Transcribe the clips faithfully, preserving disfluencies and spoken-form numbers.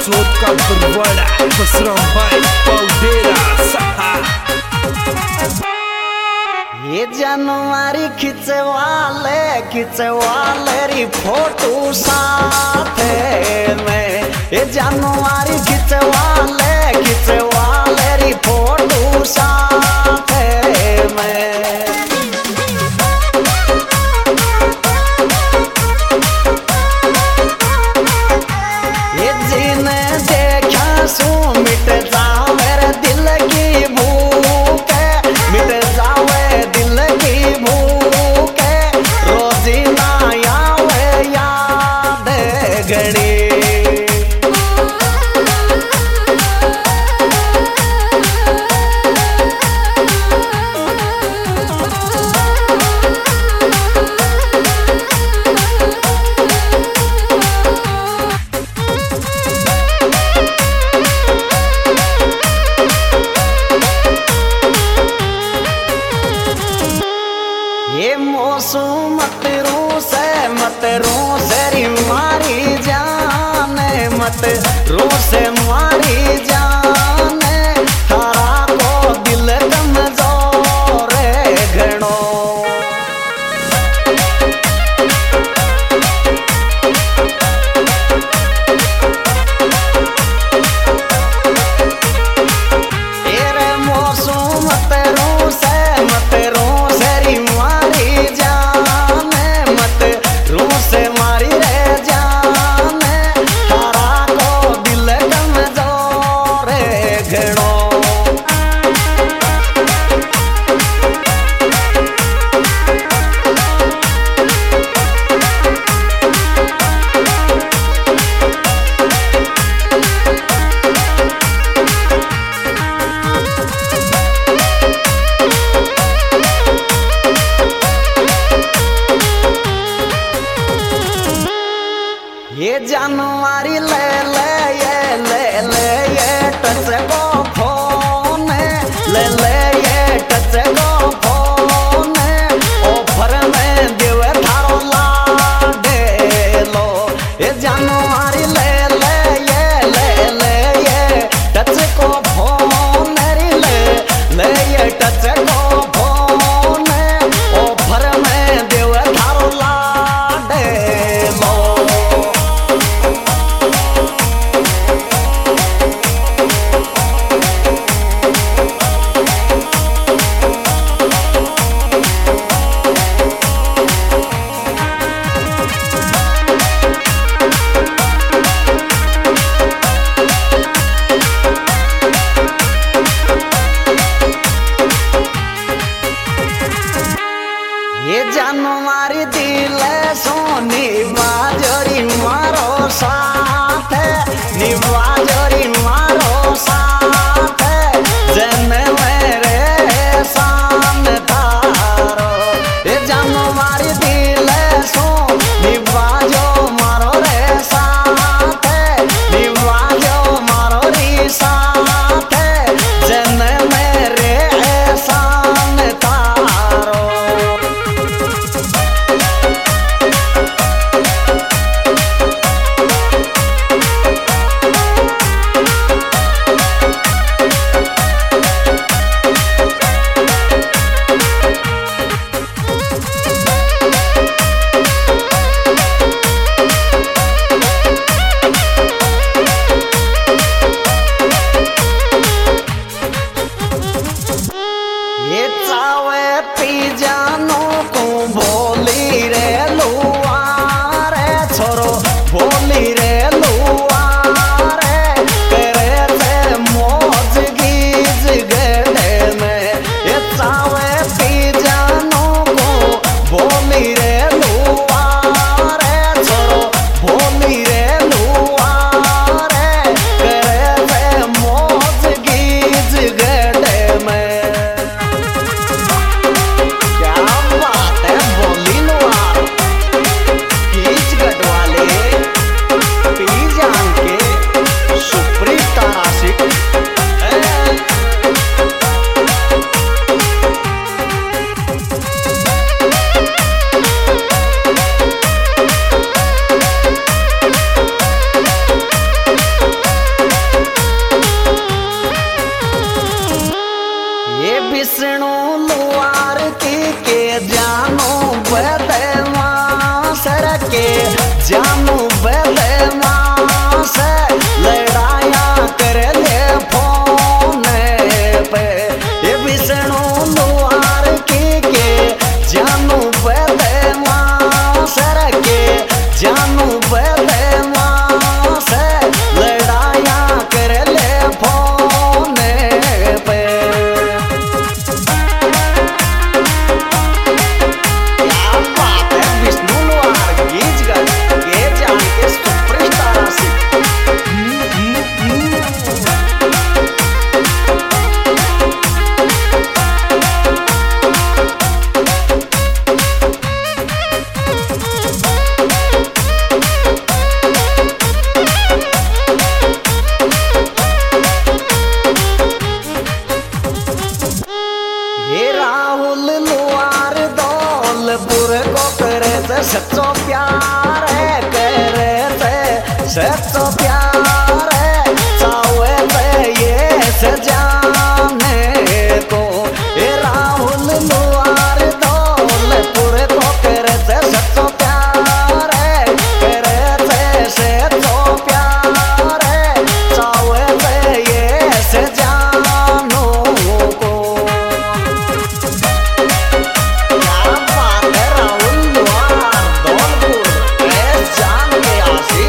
चौथ का बरवाड़ा बसराम भाई पाउडेरा सहा। ये जनवरी खिंचवाले खिंचवाले री फोटो साथ में, ये जनवरी खिंचवाले खिंचवाले री फोटो साथ में। ये जिने देखा सो मिट जावे रे दिल की भूख, मिट जावे दिल की भूख, रोजी ना आवे याद घड़ी। ये मौसम मत रो से मत रो से री मारी जान, मत रो से मारी जान, थारा को दिल कमजोर घणो। तेरे मौसम मत रो से मत रो से री मारी जान, मत रो से मारी रे जान, तारा को दिल कमजोर घणो। ये जनवरी ले ले ये ले ले ये टच को फोन, ले ले ये टच को फोन, ऑफर में देव थारो लाडे लो। ये जनवरी ले ले ये ले ले ये टच को फोन रे, ले ले ये टच को फोन, ऑफर में देव थारो लाडे लो। सच्चो प्यार चावे ये से जाने को ए राहुल लुआर दौलतपुर को करे से सच्चो प्यार करे से सच्चो प्यार चावे ये से जानो को। क्या बात है राहुल लुआर दौलतपुर ए जान के आसी।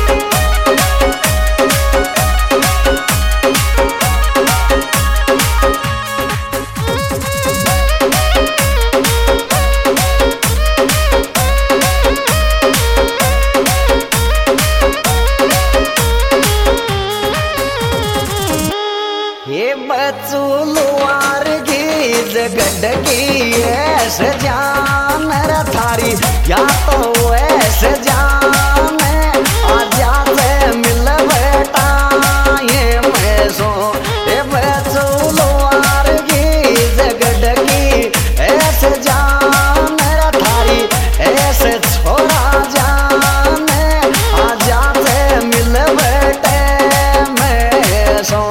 ये बच्चू लुआर की जगड़ की ऐसे जान रे थारी या तो ऐसे जान आजा से मिल बेटा ये मैं सो। ये बच्चू लुआर की जगड़ की ऐसे जान रे थारी ऐसे छोरा जान आजा से मिल बेटे मैं सो।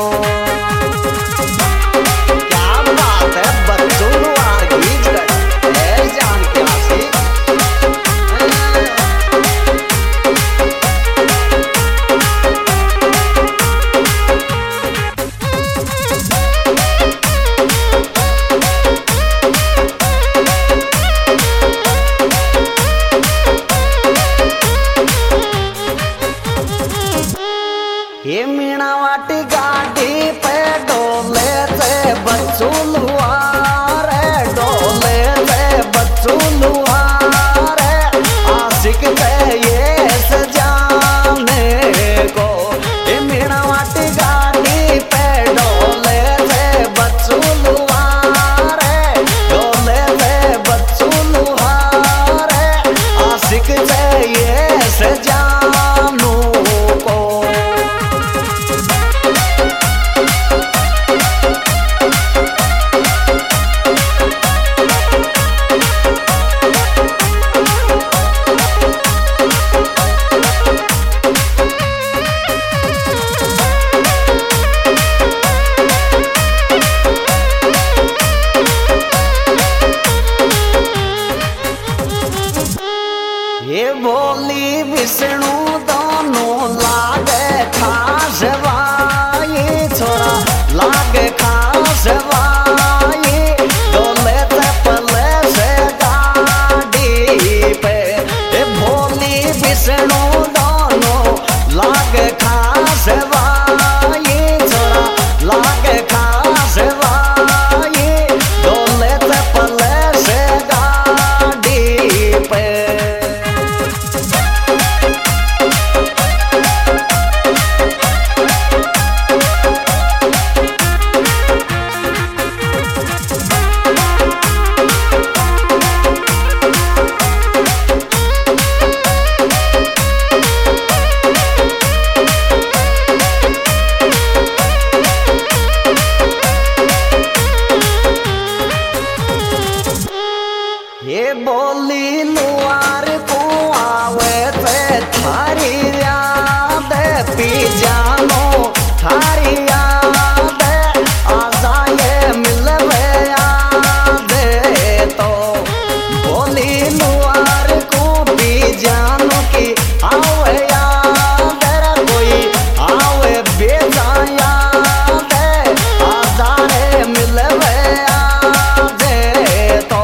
ये मीनावाटी गाड़ी पे डोले से बच्चू लुआर डोले से बच्चू लुआर आशिक से ये से जाने को। ये मीनावाटी गाड़ी पे डोले से बच्चू लुआर डोले से बच्चू लुआर आशिक से ये से जानो को। ये बोली विष्णु दोनों लागे खास वाई छोरा लागे खास वाई डोले से पले से गाड़ी पे। ये बोली विष्णु दोनों लागे खास वाई छोरा लागे खास वाई डोले से पले से गाड़ी पे। ये बोली लुआर को आवे से थारी याद पी जानो थारी याद आजा ये मिलवे याद तो। बोली लुआर को पी जानो की आवे याद कोई आवे बेजा याद आजा रे मिलवे याद तो।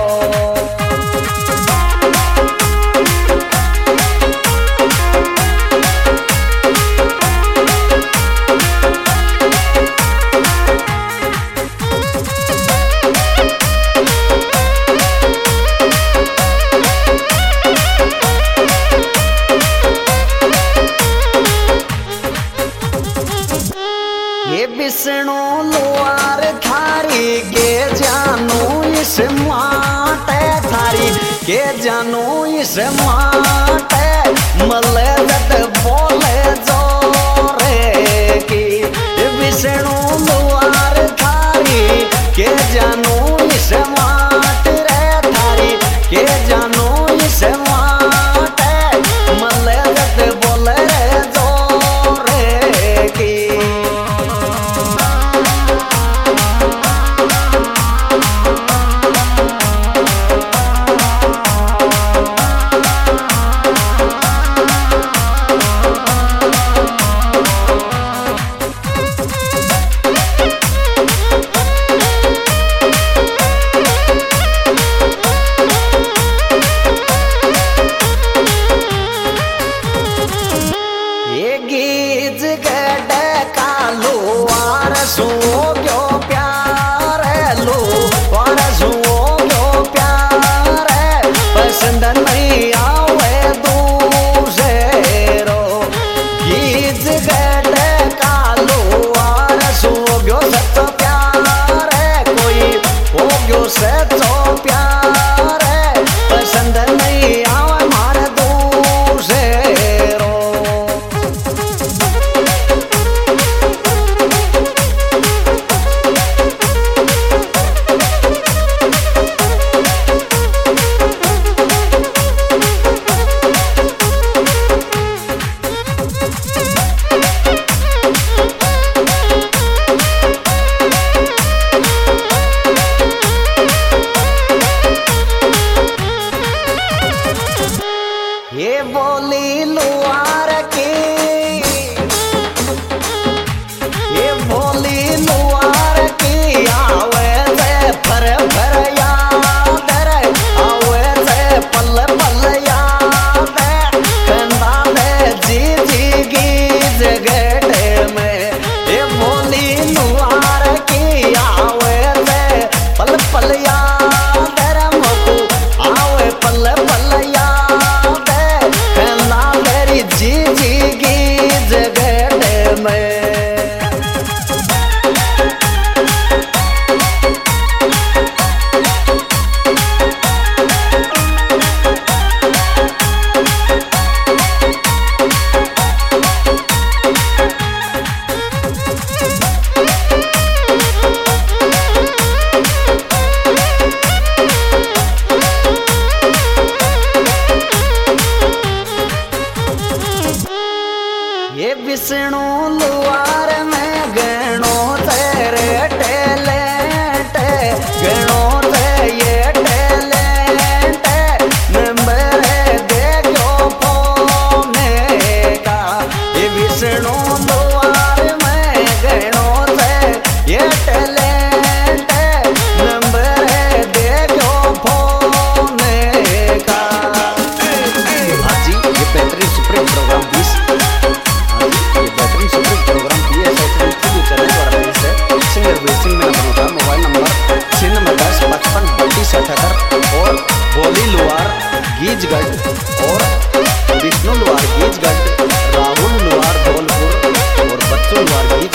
ये विष्णु लुआर थारी के जानू इस माटे थारी के जानू इस माटे मले जत बोले जोरे की। ये विष्णु लुआर थारी के जानू इस माट रे थारी के जानू इस माटे मले जत बोले रे जो गीज गड कालो आर सुओ क्यों प्यार लो और सुओ क्यों प्यार पसंद नहीं आवे दूसरो गीज गड कालो आर सुओ क्यों सच्चो प्यार कोई हो क्यों सच्चो प्यार पसंद नहीं आवे मार दूसरो। ये बोली लुआर की ये बोली लुआर की आवे से भर भर याद रे आवे से पल पल याद कंदा दे जी जी की जगह में ये बोली लुआर की आवे से पल पल याद रे मको आवे पल पल याद जी जी की जगह में। ये विष्णु लुआर में गणो तेरे टैलेंट गणो ते ये टैलेंट नंबर देखो फोने का ये विष्णु लुआर में गणो ते ये टैलेंट नंबर देखो फोने का। हाँ जी ये बेहतरीन सुप्रीम प्रोग्राम बीस program P S I channel द्वारा सिंगर वेस्टिंग में नंबर होगा मोबाइल नंबर छः नंबर दस पचपन बत्तीस अठहत्तर और बोली लुआर गीजगढ़ और विष्णु लुआर गीजगढ़ राहुल लुआर धौलपुर और बच्चों लुआर